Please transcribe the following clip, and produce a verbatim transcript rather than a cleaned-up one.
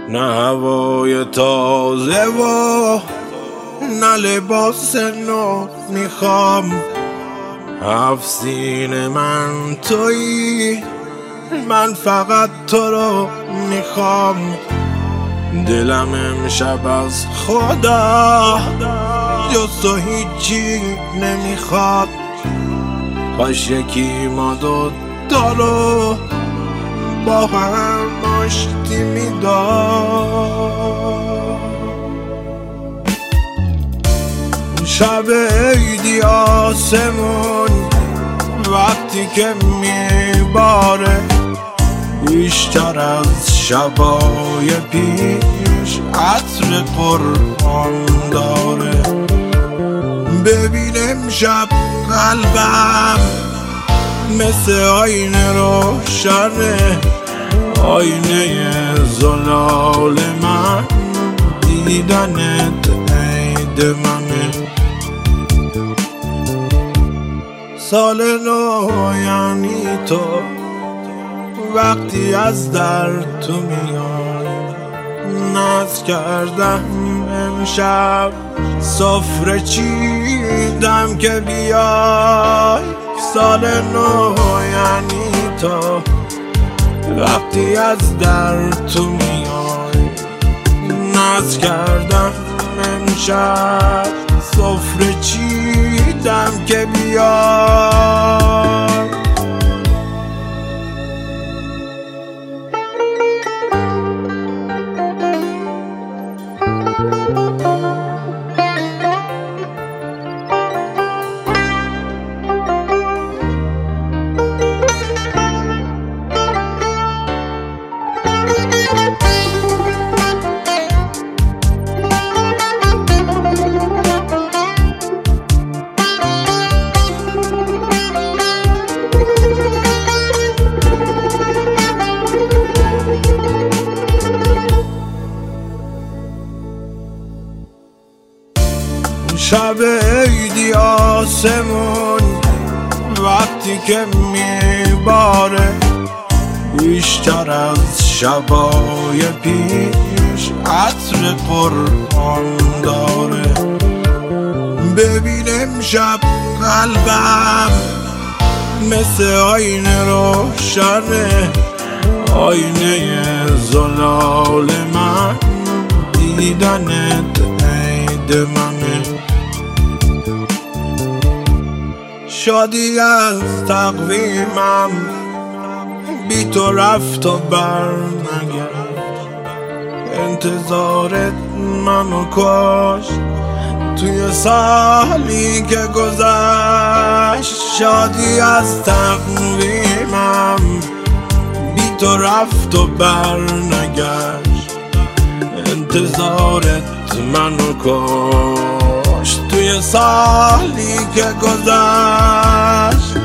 نه هوای تازه و نه لباس نو میخوام. هفت سینه من تویی، من فقط تو رو میخوام. دلم امشب از خدا جز تو هیچی نمیخواد. کاش یکی ما دوتا رو با هم آشتی میداد. شب عیدی آسمون وقتی که میباره، بیشتر از شبای پیش عطر قرآن داره. ببین امشب قلبم مثل آینه روشنه، آینه زلال من دیدنت عید منه. سال نو یعنی تو، وقتی از در تو میای. ناز کردم امشب سفره چیدم که بیای. سال نو یعنی تو، وقتی از در تو میای. ناز کردم امشب سفره چیدم که بیای. شب عیدی آسمون وقتی که میباره، بیشتر از شبای پیش عطر قرآن داره. ببین امشب قلبم مثل آینه روشنه، آینه زلال من دیدنت عید منه. شادی از تقویمم بی تو رفت و بر نگشت. انتظارت منو کشت توی سالی که گذشت. شادی از تقویمم بی تو رفت و بر نگشت. انتظارت منو کشت توی سالی که گذشت.